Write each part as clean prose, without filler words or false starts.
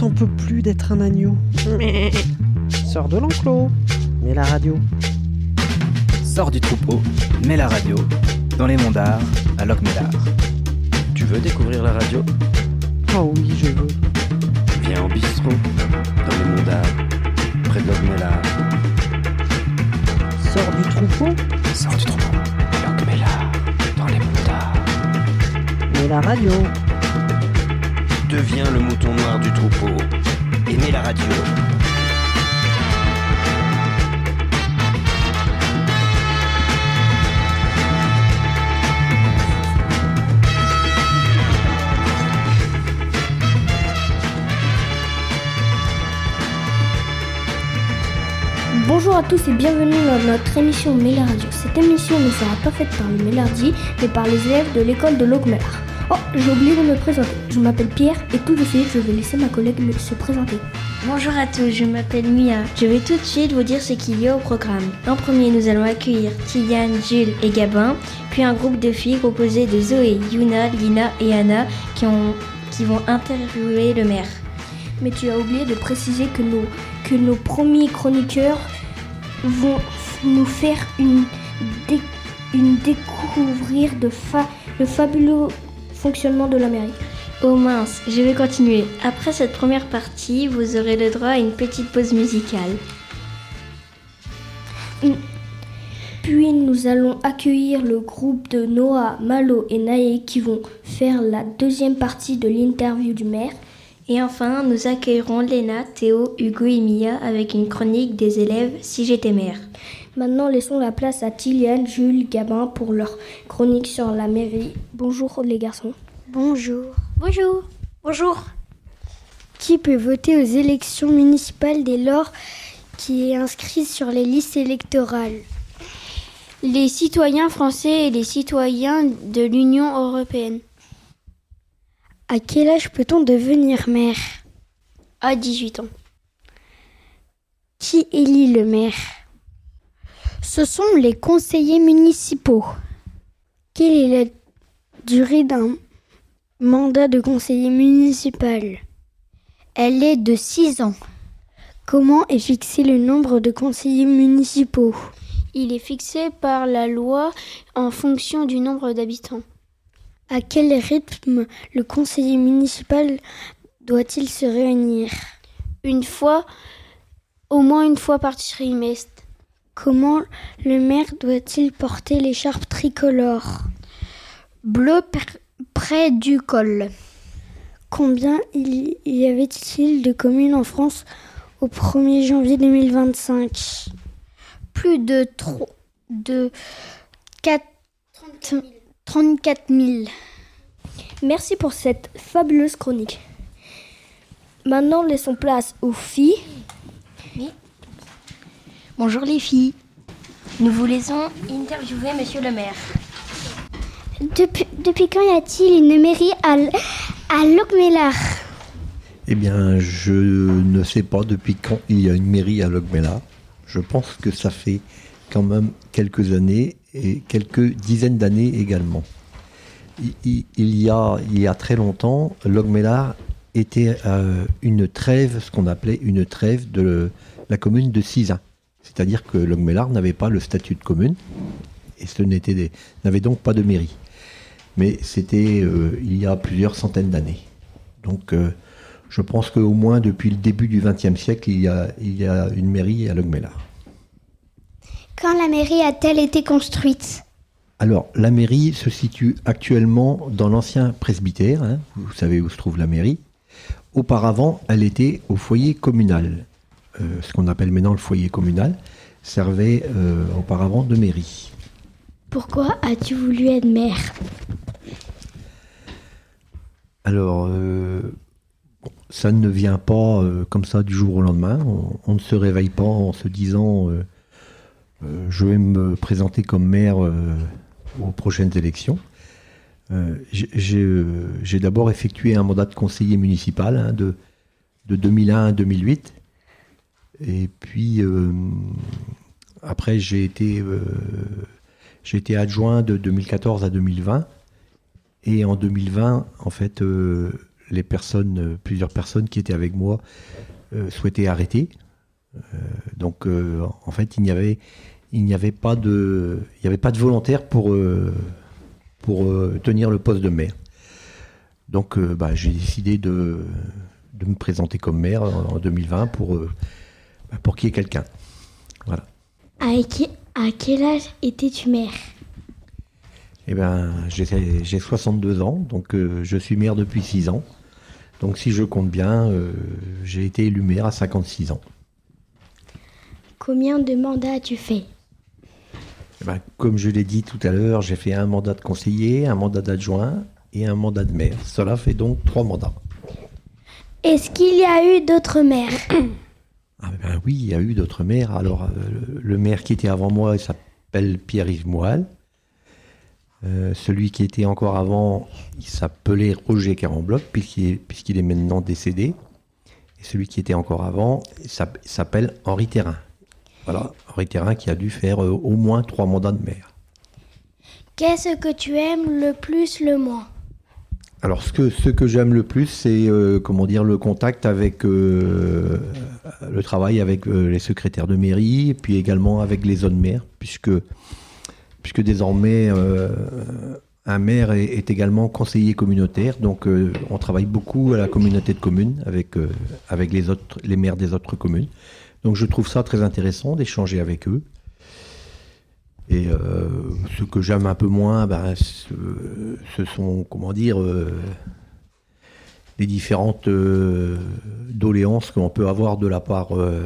t'en peux plus d'être un agneau. Sors de l'enclos, mets la radio. Sors du troupeau, mets la radio, dans les monts d'Art, à Locmelar. Tu veux découvrir la radio ? Oh oui, je veux. Viens au bistrot, dans les monts d'Art, près de Locmelar. Sors du troupeau, Sors du troupeau, Locmelar, dans les monts d'Art. mets la radio. Deviens le mouton noir du troupeau, et mets la radio. Bonjour à tous et bienvenue dans notre émission Méla Radio. Cette émission ne sera pas faite par le Mélardi, mais par les élèves de l'école de Locmelar. Oh, j'ai oublié de me présenter. Je m'appelle Pierre et tout de suite, je vais laisser ma collègue se présenter. Bonjour à tous, je m'appelle Mia. Je vais tout de suite vous dire ce qu'il y a au programme. En premier, nous allons accueillir Kylian, Jules et Gabin, puis un groupe de filles composé de Zoé, Yuna, Lina et Anna qui vont interviewer le maire. Mais tu as oublié de préciser que nos premiers chroniqueurs vont nous faire découvrir le fabuleux fonctionnement de la mairie. Oh mince, je vais continuer. Après cette première partie, vous aurez le droit à une petite pause musicale. Puis nous allons accueillir le groupe de Noah, Malo et Naé qui vont faire la deuxième partie de l'interview du maire. Et enfin, nous accueillerons Léna, Théo, Hugo et Mia avec une chronique des élèves Si j'étais maire. Maintenant, laissons la place à Kylian, Jules, Gabin pour leur chronique sur la mairie. Bonjour les garçons. Bonjour. Bonjour. Bonjour. Qui peut voter aux élections municipales dès lors qui est inscrit sur les listes électorales ? Les citoyens français et les citoyens de l'Union européenne. À quel âge peut-on devenir maire ? À 18 ans. Qui élit le maire ? Ce sont les conseillers municipaux. Quelle est la durée d'un mandat de conseiller municipal ? Elle est de 6 ans. Comment est fixé le nombre de conseillers municipaux ? Il est fixé par la loi en fonction du nombre d'habitants. À quel rythme le conseiller municipal doit-il se réunir ? Au moins une fois par trimestre. Comment le maire doit-il porter l'écharpe tricolore ? Bleu près du col. Combien y avait-il de communes en France au 1er janvier 2025 ? Plus de 34 000. Merci pour cette fabuleuse chronique. Maintenant, laissons place aux filles. Oui. Bonjour les filles. Nous vous laissons interviewer monsieur le maire. Depuis quand y a-t-il une mairie à Locmelar ? Eh bien, je ne sais pas depuis quand il y a une mairie à Locmelar. Je pense que ça fait quand même quelques années et quelques dizaines d'années également. Il y a très longtemps, Locmelar était une trêve, ce qu'on appelait une trêve de la commune de Sizun. C'est-à-dire que Locmelar n'avait pas le statut de commune et n'avait donc pas de mairie. Mais c'était il y a plusieurs centaines d'années. Donc je pense qu'au moins depuis le début du XXe siècle, il y a une mairie à Locmelar. Quand la mairie a-t-elle été construite ? Alors, la mairie se situe actuellement dans l'ancien presbytère, hein, vous savez où se trouve la mairie. Auparavant, elle était au foyer communal. Ce qu'on appelle maintenant le foyer communal servait auparavant de mairie. Pourquoi as-tu voulu être maire ? Alors, ça ne vient pas comme ça du jour au lendemain. On ne se réveille pas en se disant je vais me présenter comme maire aux prochaines élections. J'ai d'abord effectué un mandat de conseiller municipal hein, de 2001 à 2008. Et puis, après, j'ai été adjoint de 2014 à 2020. Et en 2020, en fait, plusieurs personnes qui étaient avec moi souhaitaient arrêter. Donc en fait, il n'y avait pas de volontaire pour tenir le poste de maire. Donc j'ai décidé de me présenter comme maire en 2020 pour qu'il y ait quelqu'un. Voilà. À quel âge étais-tu maire? Eh bien, j'ai 62 ans, donc je suis maire depuis 6 ans. Donc si je compte bien, j'ai été élu maire à 56 ans. Combien de mandats as-tu fait? Eh bien, comme je l'ai dit tout à l'heure, j'ai fait un mandat de conseiller, un mandat d'adjoint et un mandat de maire. Cela fait donc 3 mandats. Est-ce qu'il y a eu d'autres maires? Oui, il y a eu d'autres maires. Alors, le maire qui était avant moi, il s'appelle Pierre-Yves Moal. Celui qui était encore avant, il s'appelait Roger Carambloc, puisqu'il est maintenant décédé. Et celui qui était encore avant, il s'appelle Henri Thérin. Voilà, Henri Thérin qui a dû faire au moins 3 mandats de maire. Qu'est-ce que tu aimes le plus, le moins? Alors, ce que j'aime le plus, c'est le contact avec le travail avec les secrétaires de mairie, et puis également avec les zones maires, puisque désormais un maire est également conseiller communautaire, donc on travaille beaucoup à la communauté de communes avec les maires des autres communes. Donc je trouve ça très intéressant d'échanger avec eux. Et ce que j'aime un peu moins, ce sont, les différentes doléances qu'on peut avoir de la part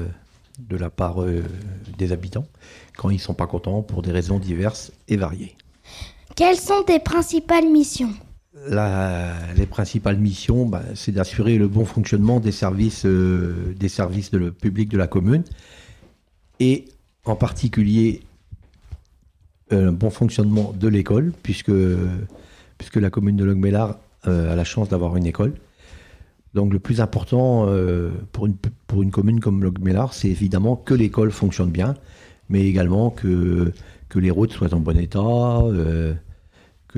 des habitants quand ils ne sont pas contents pour des raisons diverses et variées. Quelles sont tes principales missions? Les principales missions, c'est d'assurer le bon fonctionnement des services publics de la commune et en particulier un bon fonctionnement de l'école, puisque la commune de Logmellard a la chance d'avoir une école. Donc le plus important pour une commune comme Logmellard, c'est évidemment que l'école fonctionne bien, mais également que les routes soient en bon état, que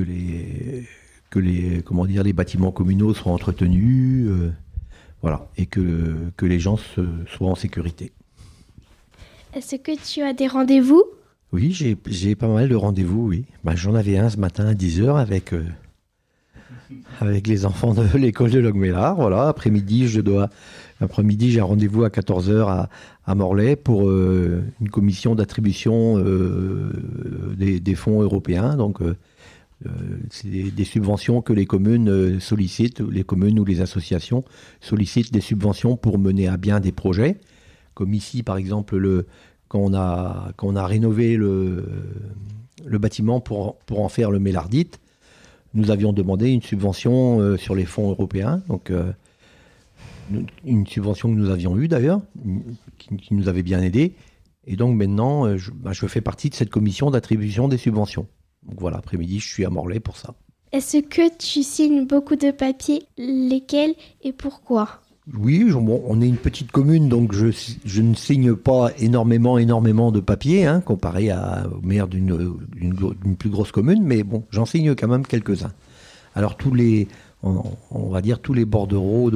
les bâtiments communaux soient entretenus, voilà, et que les gens soient en sécurité. Est-ce que tu as des rendez-vous? Oui, j'ai pas mal de rendez-vous, oui. J'en avais un ce matin à 10h avec les enfants de l'école de Logmellard. Voilà, après-midi, j'ai un rendez-vous à 14h à Morlaix pour une commission d'attribution des fonds européens. Donc, c'est des subventions que les communes sollicitent, les communes ou les associations sollicitent des subventions pour mener à bien des projets. Comme ici, par exemple, quand on a rénové le bâtiment pour en faire le Mélardite, nous avions demandé une subvention sur les fonds européens, donc une subvention que nous avions eue d'ailleurs, qui nous avait bien aidés. Et donc maintenant, je fais partie de cette commission d'attribution des subventions. Donc voilà, après-midi, je suis à Morlaix pour ça. Est-ce que tu signes beaucoup de papiers? Lesquels et pourquoi? Oui, on est une petite commune, donc je ne signe pas énormément de papiers, comparé au maire d'une plus grosse commune, mais bon, j'en signe quand même quelques-uns. Alors on va dire tous les bordereaux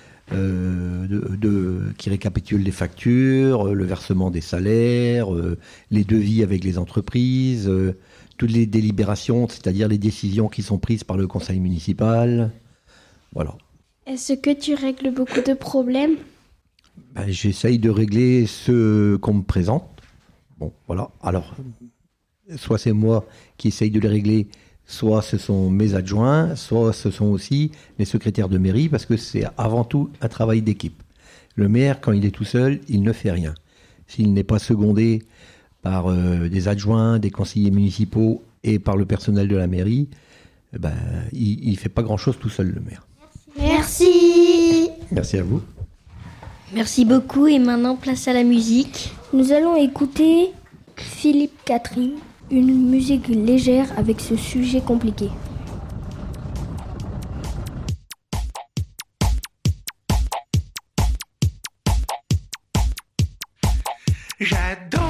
qui récapitulent les factures, le versement des salaires, les devis avec les entreprises, toutes les délibérations, c'est-à-dire les décisions qui sont prises par le conseil municipal, voilà. Est-ce que tu règles beaucoup de problèmes? J'essaye de régler ceux qu'on me présente. Bon, voilà. Alors, soit c'est moi qui essaye de les régler, soit ce sont mes adjoints, soit ce sont aussi les secrétaires de mairie, parce que c'est avant tout un travail d'équipe. Le maire, quand il est tout seul, il ne fait rien. S'il n'est pas secondé par des adjoints, des conseillers municipaux et par le personnel de la mairie, il ne fait pas grand-chose tout seul, le maire. Merci. Merci à vous. Merci beaucoup et maintenant place à la musique. Nous allons écouter Philippe Catherine, une musique légère avec ce sujet compliqué. J'adore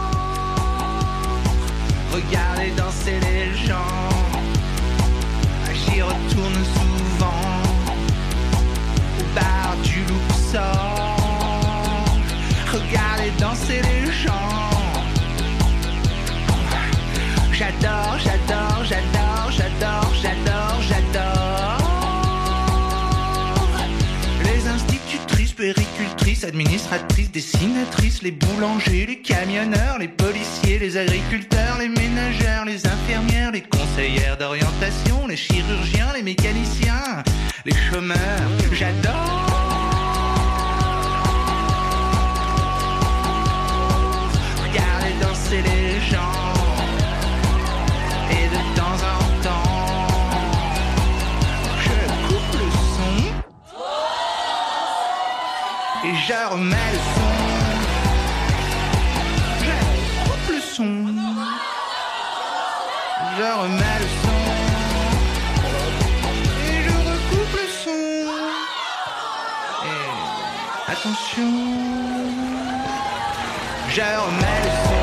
regarder danser les gens directrices, administratrices, dessinatrices, les boulangers, les camionneurs, les policiers, les agriculteurs, les ménagères, les infirmières, les conseillères d'orientation, les chirurgiens, les mécaniciens, les chômeurs. J'adore. Regarder danser les gens. Et de temps en temps, je coupe le son et je remets le son. Je coupe le son, je remets le son et je recoupe le son. Et attention, je remets le son.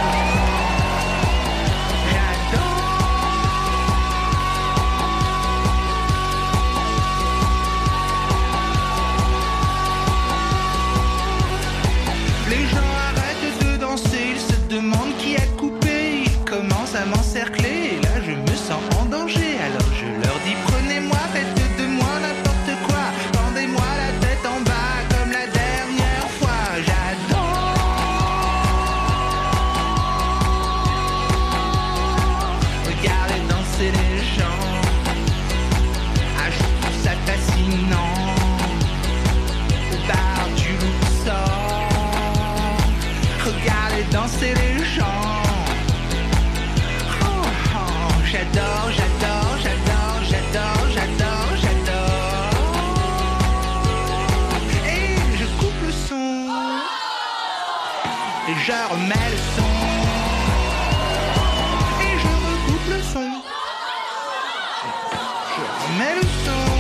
À m'encercler, et là je me sens en danger. Alors je leur dis prenez-moi, faites de moi n'importe quoi, pendez-moi la tête en bas comme la dernière fois. J'adore. Regardez danser les gens, ah je trouve ça fascinant. Au bar du Luxor, regardez danser les gens. J'adore, j'adore, j'adore, j'adore, j'adore, j'adore. Et je coupe le son et je remets le son et je recoupe le son. Je remets le son.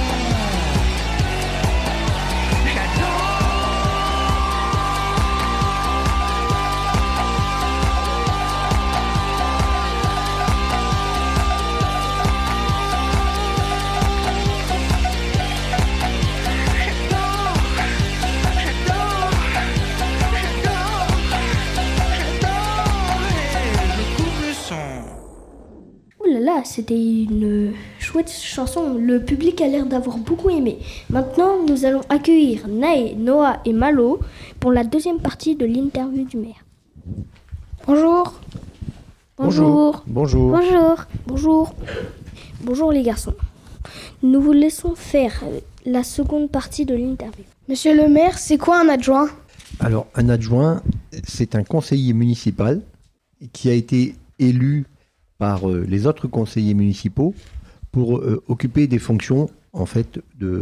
Là, c'était une chouette chanson. Le public a l'air d'avoir beaucoup aimé. Maintenant, nous allons accueillir Nae, Noah et Malo pour la deuxième partie de l'interview du maire. Bonjour. Bonjour. Bonjour. Bonjour. Bonjour. Bonjour les garçons. Nous vous laissons faire la seconde partie de l'interview. Monsieur le maire, c'est quoi un adjoint ? Alors, un adjoint, c'est un conseiller municipal qui a été élu par les autres conseillers municipaux pour occuper des fonctions en fait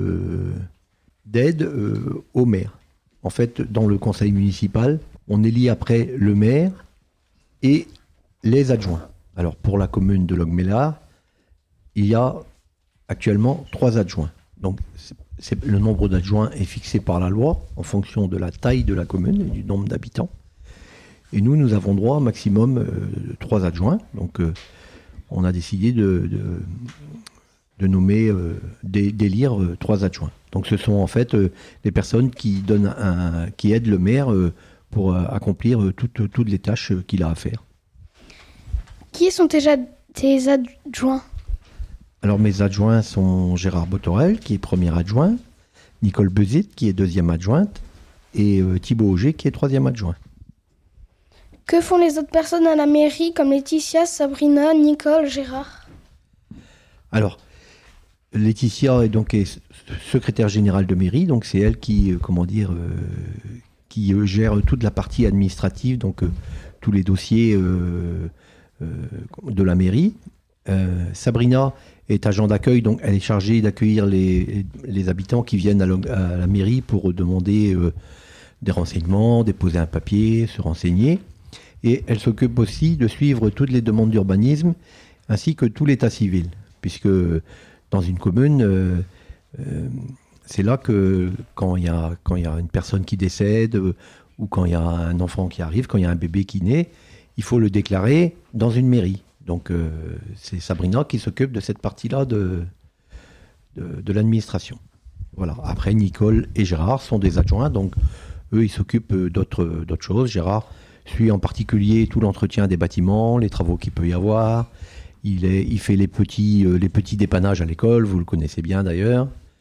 d'aide au maire. En fait, dans le conseil municipal, on élit après le maire et les adjoints. Alors pour la commune de Logmellard, il y a actuellement 3 adjoints. Donc le nombre d'adjoints est fixé par la loi en fonction de la taille de la commune et du nombre d'habitants. Et nous avons droit à un maximum de 3 adjoints. Donc, on a décidé de nommer, d'élire 3 adjoints. Donc, ce sont en fait des personnes qui aident le maire pour accomplir toutes les tâches qu'il a à faire. Qui sont tes adjoints ? Alors, mes adjoints sont Gérard Botorel, qui est premier adjoint, Nicole Bezit, qui est deuxième adjointe, et Thibaut Auger, qui est troisième adjoint. Que font les autres personnes à la mairie, comme Laetitia, Sabrina, Nicole, Gérard ? Alors, Laetitia est secrétaire générale de mairie, donc c'est elle qui gère toute la partie administrative, donc tous les dossiers de la mairie. Sabrina est agent d'accueil, donc elle est chargée d'accueillir les habitants qui viennent à la mairie pour demander des renseignements, déposer un papier, se renseigner. Et elle s'occupe aussi de suivre toutes les demandes d'urbanisme ainsi que tout l'état civil, puisque dans une commune, c'est là que quand il y a une personne qui décède ou quand il y a un enfant qui arrive, quand il y a un bébé qui naît, il faut le déclarer dans une mairie. Donc c'est Sabrina qui s'occupe de cette partie-là de l'administration. Voilà. Après, Nicole et Gérard sont des adjoints, donc eux, ils s'occupent d'autres choses. Gérard suit en particulier tout l'entretien des bâtiments, les travaux qu'il peut y avoir. Il fait les petits dépannages à l'école, vous le connaissez bien d'ailleurs.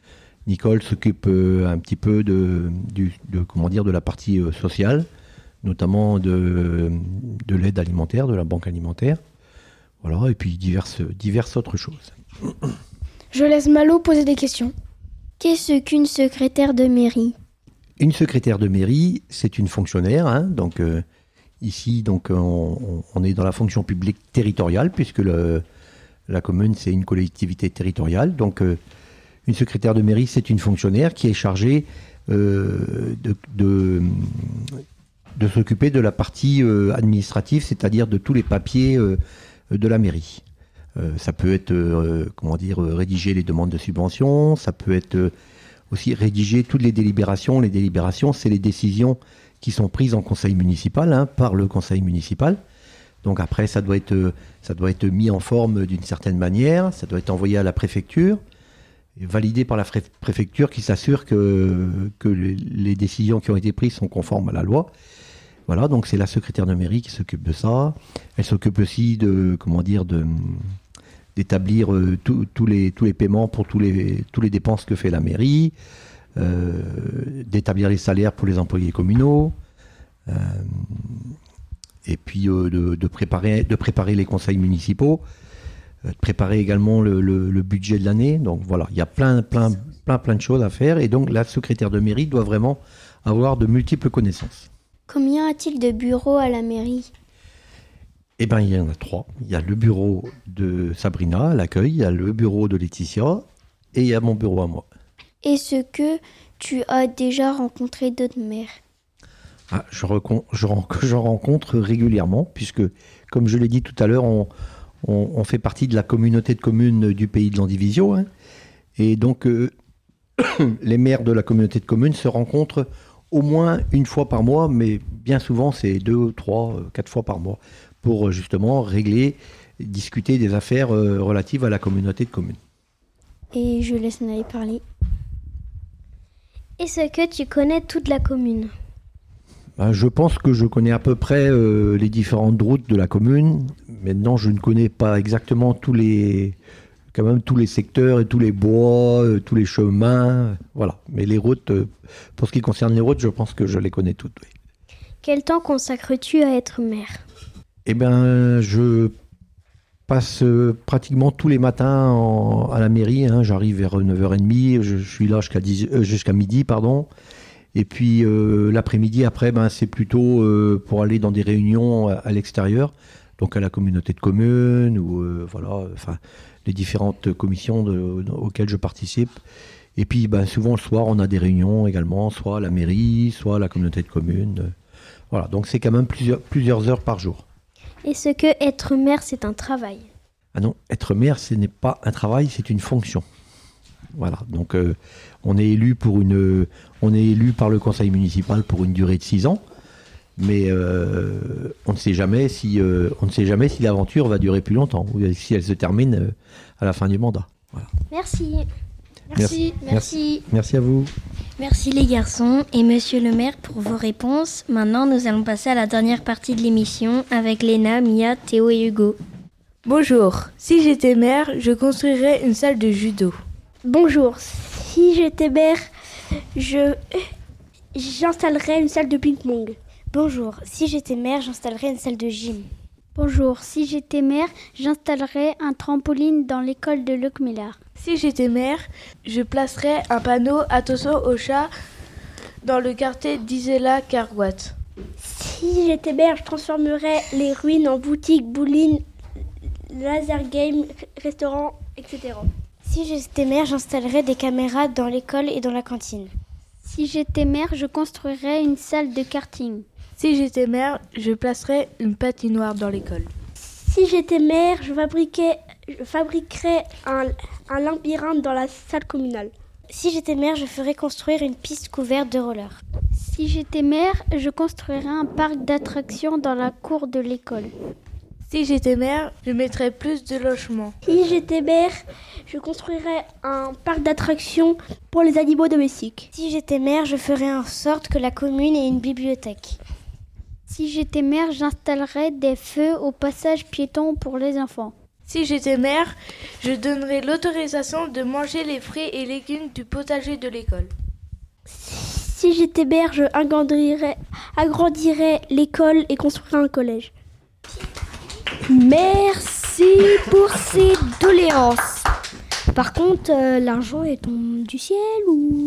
Nicole s'occupe un petit peu de la partie sociale, notamment de l'aide alimentaire, de la banque alimentaire. Voilà, et puis diverses autres choses. Je laisse Malo poser des questions. Qu'est-ce qu'une secrétaire de mairie? Une secrétaire de mairie, c'est une fonctionnaire. Hein, donc ici, on est dans la fonction publique territoriale, puisque la commune, c'est une collectivité territoriale. Donc, une secrétaire de mairie, c'est une fonctionnaire qui est chargée de s'occuper de la partie administrative, c'est-à-dire de tous les papiers de la mairie. Ça peut être, rédiger les demandes de subventions, ça peut être aussi rédiger toutes les délibérations. Les délibérations, c'est les décisions qui sont prises en conseil municipal, par le conseil municipal. Donc après, ça doit être mis en forme d'une certaine manière, ça doit être envoyé à la préfecture, et validé par la préfecture qui s'assure que les décisions qui ont été prises sont conformes à la loi. Voilà, donc c'est la secrétaire de mairie qui s'occupe de ça. Elle s'occupe aussi d'établir tous les paiements pour tous les dépenses que fait la mairie, d'établir les salaires pour les employés communaux, et puis de préparer les conseils municipaux, de préparer également le budget de l'année. Donc voilà, il y a plein de choses à faire, et donc la secrétaire de mairie doit vraiment avoir de multiples connaissances. Combien a-t-il de bureaux à la mairie? Eh bien, il y en a 3. Il y a le bureau de Sabrina à l'accueil, il y a le bureau de Laetitia, et il y a mon bureau à moi. Est-ce que tu as déjà rencontré d'autres maires? Je rencontre régulièrement, puisque, comme je l'ai dit tout à l'heure, on fait partie de la communauté de communes du pays de l'Andivisio. Et donc, les maires de la communauté de communes se rencontrent au moins une fois par mois, mais bien souvent, c'est 2, 3, 4 fois par mois, pour justement discuter des affaires relatives à la communauté de communes. Et je laisse Naï parler. Est-ce que tu connais toute la commune? Je pense que je connais à peu près les différentes routes de la commune. Maintenant, je ne connais pas exactement tous les secteurs et tous les bois, tous les chemins. Voilà. Mais les routes, pour ce qui concerne les routes, je pense que je les connais toutes. Oui. Quel temps consacres-tu à être maire? Eh bien, je passe pratiquement tous les matins à la mairie. J'arrive vers 9h30, je suis là jusqu'à midi, pardon. Et puis l'après-midi, après, c'est plutôt pour aller dans des réunions à l'extérieur, donc à la communauté de communes ou les différentes commissions auxquelles je participe. Et puis souvent le soir, on a des réunions également, soit à la mairie, soit à la communauté de communes. Voilà, donc c'est quand même plusieurs heures par jour. Est-ce que être maire, c'est un travail? Ah non, être maire, ce n'est pas un travail, c'est une fonction. Voilà, donc on est élu par le conseil municipal pour une durée de 6 ans, mais on ne sait jamais si l'aventure va durer plus longtemps ou si elle se termine à la fin du mandat. Voilà. Merci. Merci à vous. Merci les garçons et monsieur le maire pour vos réponses. Maintenant, nous allons passer à la dernière partie de l'émission avec Léna, Mia, Théo et Hugo. Bonjour, si j'étais maire, je construirais une salle de judo. Bonjour, si j'étais maire, j'installerais une salle de ping-pong. Bonjour, si j'étais maire, j'installerais une salle de gym. Bonjour, si j'étais maire, j'installerais un trampoline dans l'école de Locmelaire. Si j'étais maire, je placerais un panneau Attention au chat dans le quartier d'Isela Carguat. Si j'étais maire, je transformerais les ruines en boutique, bowling, laser game, restaurant, etc. Si j'étais maire, j'installerais des caméras dans l'école et dans la cantine. Si j'étais maire, je construirais une salle de karting. Si j'étais maire, je placerais une patinoire dans l'école. Si j'étais maire, je fabriquerais un labyrinthe dans la salle communale. Si j'étais maire, je ferais construire une piste couverte de rollers. Si j'étais maire, je construirais un parc d'attractions dans la cour de l'école. Si j'étais maire, je mettrais plus de logements. Si j'étais maire, je construirais un parc d'attractions pour les animaux domestiques. Si j'étais maire, je ferais en sorte que la commune ait une bibliothèque. Si j'étais maire, j'installerais des feux au passage piéton pour les enfants. Si j'étais mère, je donnerais l'autorisation de manger les fruits et légumes du potager de l'école. Si j'étais mère, je agrandirais l'école et construirais un collège. Merci pour ces doléances. Par contre, l'argent est tombé du ciel ou...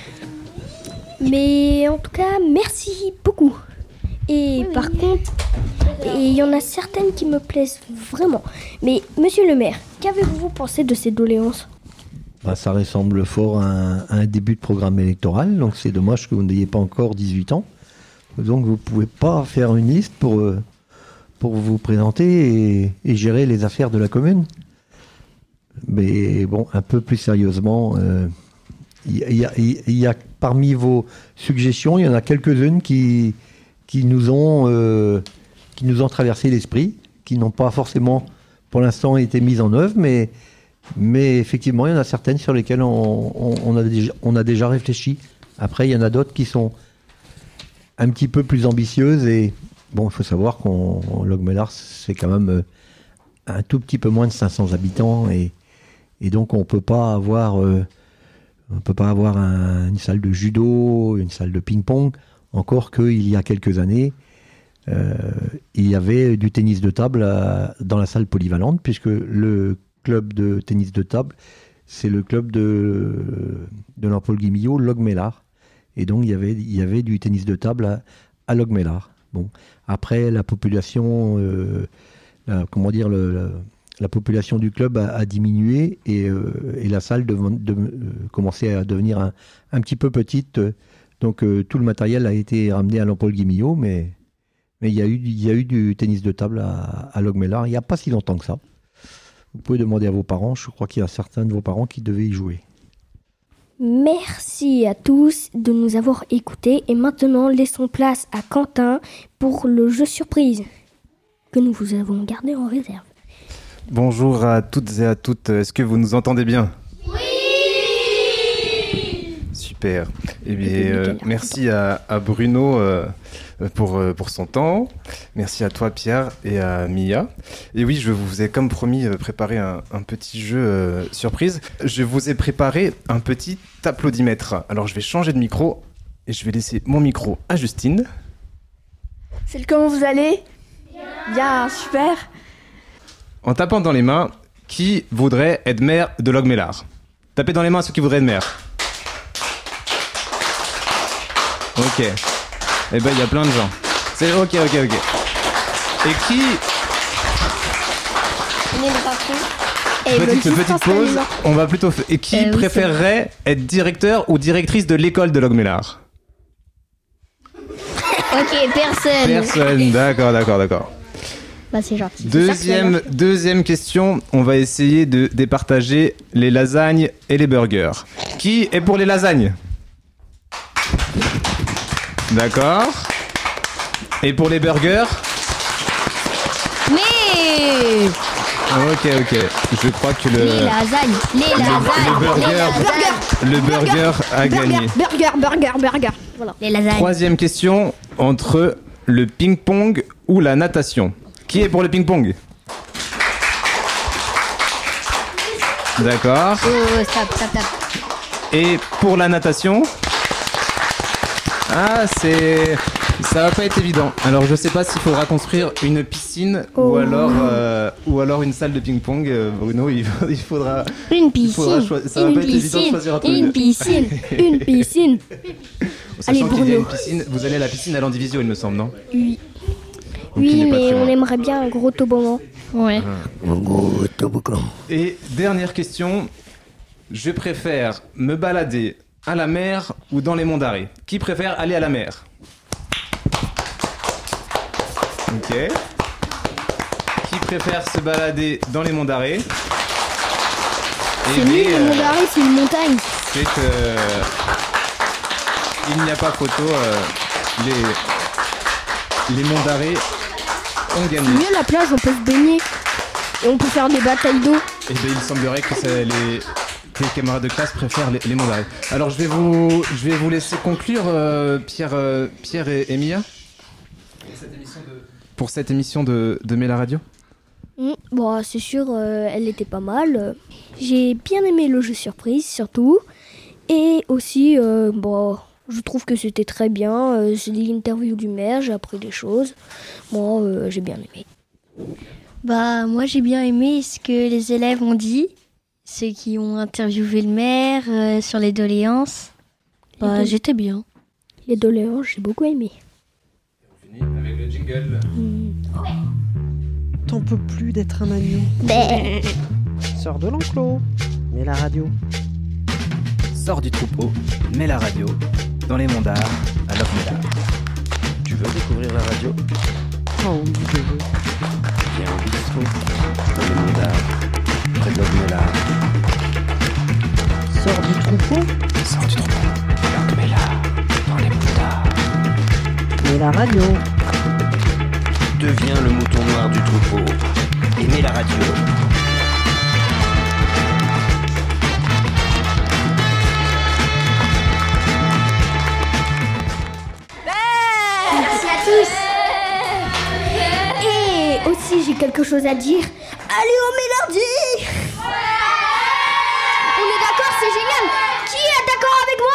Mais en tout cas, merci beaucoup. Et par contre, il y en a certaines qui me plaisent vraiment. Mais monsieur le maire, qu'avez-vous pensé de ces doléances ? Ça ressemble fort à un début de programme électoral, donc c'est dommage que vous n'ayez pas encore 18 ans. Donc vous ne pouvez pas faire une liste pour vous présenter et gérer les affaires de la commune. Mais bon, un peu plus sérieusement, il y a parmi vos suggestions, il y en a quelques-unes qui nous ont traversé l'esprit, qui n'ont pas forcément pour l'instant été mises en œuvre, mais effectivement, il y en a certaines sur lesquelles on a déjà réfléchi. Après, il y en a d'autres qui sont un petit peu plus ambitieuses. Et bon, il faut savoir qu'en Logmelard, c'est quand même un tout petit peu moins de 500 habitants. Et donc, on peut pas avoir une salle de judo, une salle de ping-pong. Encore qu'il y a quelques années, il y avait du tennis de table dans la salle polyvalente, puisque le club de tennis de table, c'est le club de Jean-Paul Guimillot, Logmelard. Et donc, il y avait du tennis de table à Logmelard. Bon. Après, la population, la population du club a diminué et la salle commençait à devenir un petit peu petite. Donc, tout le matériel a été ramené à Jean-Paul Guimillot, mais il y a eu du tennis de table à Logmelard il n'y a pas si longtemps que ça. Vous pouvez demander à vos parents, je crois qu'il y a certains de vos parents qui devaient y jouer. Merci à tous de nous avoir écoutés et maintenant laissons place à Quentin pour le jeu surprise que nous vous avons gardé en réserve. Bonjour à toutes et à toutes, est-ce que vous nous entendez bien ? Oui ! Super. Eh bien, merci à Bruno pour son temps. Merci à toi Pierre et à Mia. Et oui, je vous ai comme promis préparé un petit jeu surprise. Je vous ai préparé un petit applaudimètre. Alors je vais changer de micro et je vais laisser mon micro à Justine. Salut, comment vous allez ? Bien, super. En tapant dans les mains, qui voudrait être maire de Logmelard ? Tapez dans les mains ceux qui voudraient être maire. Ok. Eh ben, il y a plein de gens. C'est ok. Et qui... Petite pause, on va plutôt... Et qui préférerait être directeur ou directrice de l'école de Logmelard ? Ok, personne. Personne, d'accord. Bah, c'est gentil. Deuxième question, on va essayer de départager les lasagnes et les burgers. Qui est pour les lasagnes ? D'accord. Et pour les burgers ? Mais... Ok. Je crois que Les lasagnes. Le burger a gagné. Burger. Voilà. Les lasagnes. Troisième question, entre le ping-pong ou la natation. Qui est pour le ping-pong ? D'accord. Stop. Et pour la natation ? Ah, ça va pas être évident. Alors je sais pas s'il faudra construire une piscine ou alors une salle de ping-pong. Bruno, il faudra... Une piscine. Ça va pas être évident de choisir entre les deux. Une piscine. Sachant qu'il y a une piscine, vous allez à la piscine à l'Andivisio, il me semble, non ? Oui. Oui, mais on aimerait bien un gros toboggan. Ouais. Un gros toboggan. Et dernière question, je préfère me balader à la mer ou dans les monts d'Arrée ? Qui préfère aller à la mer ? Ok. Qui préfère se balader dans les monts d'Arrêt ? C'est nul, les monts d'Arrêt, c'est une montagne. C'est que... il n'y a pas photo, les monts d'Arrêt ont gagné. C'est mieux la plage, on peut se baigner. Et on peut faire des batailles d'eau. Et bien il semblerait que les camarades de classe préfèrent les monts d'Arrêt. Alors je vais vous laisser conclure, Pierre et Mia, pour cette émission de Mela Radio. Bon, c'est sûr, elle était pas mal. J'ai bien aimé le jeu surprise, surtout. Et aussi, je trouve que c'était très bien. J'ai lu l'interview du maire, j'ai appris des choses. Moi, j'ai bien aimé. Moi, j'ai bien aimé ce que les élèves ont dit. Ceux qui ont interviewé le maire sur les doléances. J'étais bien. Les doléances, j'ai beaucoup aimé. On finit avec le jingle. T'en peux plus d'être un agneau. Sors de l'enclos. Mets la radio. Sors du troupeau, mets la radio dans les monts d'art à Locmelar. Tu veux découvrir la radio? Oh oui, je veux. Viens au bistrot dans les monts d'art près de Locmelar. Sors du troupeau. Sors du troupeau, Locmelar dans les monts d'art. Mets la radio. Deviens le mouton noir du troupeau et mets la radio. Merci à tous. Et aussi, j'ai quelque chose à dire. Allez au Mélardi. On est d'accord, c'est génial. Qui est d'accord avec moi?